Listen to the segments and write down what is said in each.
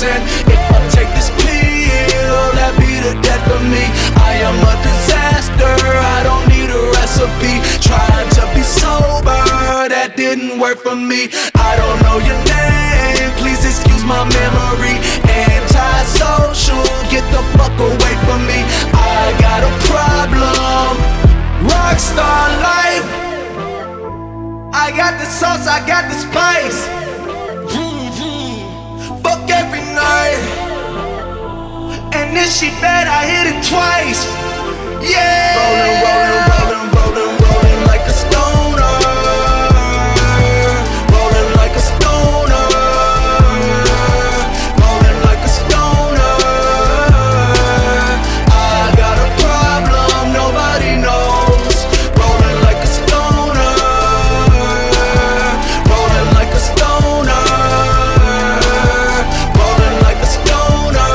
And if I take this pill, that be the death of me. I am a disaster, I don't need a recipe. Trying to be sober, that didn't work for me. I don't know your name, please excuse my memory. Anti-social, get the fuck away from me. I got a problem, rockstar life. I got the sauce, I got the spice. Fuck every night, and if she bad, I hit it twice. Yeah, rolling, rolling, rolling, rolling, rolling like a stoner. Rolling like a stoner. Rolling like a stoner. I got a problem nobody knows. Rolling like a stoner. Rolling like a stoner. Rolling like a stoner.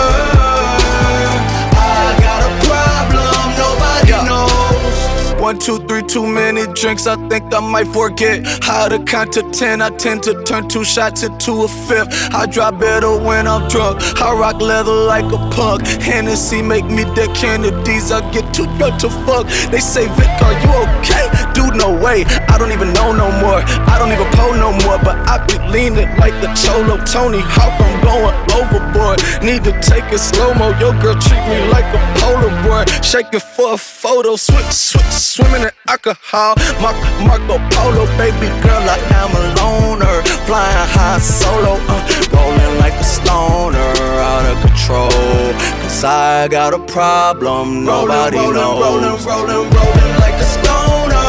I got a problem nobody knows. 1, 2, 3, too many drinks, I think I might forget how to count to 10. I tend to turn 2 shots into a fifth. I drop better when I'm drunk, I rock leather like a punk. Hennessy make me dead Kennedys, I get too drunk to fuck. They say, Vic, are you okay? Dude, no way, I don't even know no more. I don't even pull no more, but I be leaning like the Cholo Tony Hawk, I'm going overboard. Need to take it slow-mo, your girl treat me like a Polaroid. Shake it for a photo, swimming in alcohol. Marco Polo, baby girl, I am a loner. Flying high solo, rolling like a stoner, out of control. Cause I got a problem nobody knows. Rolling, rolling, rolling like a stoner.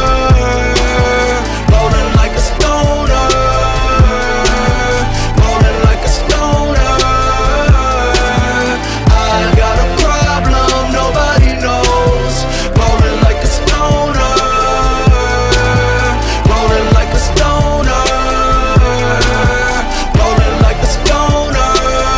Rolling like a stoner. Rolling like a stoner. I got a problem nobody knows. Rolling like a stoner. Rolling like a stoner. Rolling like a stoner.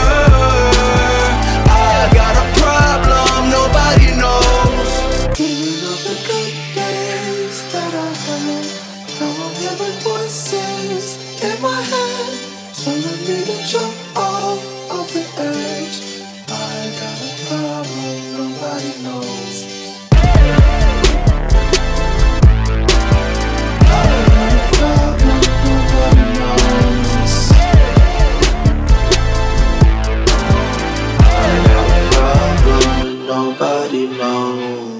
I got a problem nobody knows. Dreaming of the good days that I had. Now I'm hearing voices in my head telling me to jump off of the edge. I got a problem nobody knows. I got a problem nobody knows. I got a problem nobody knows.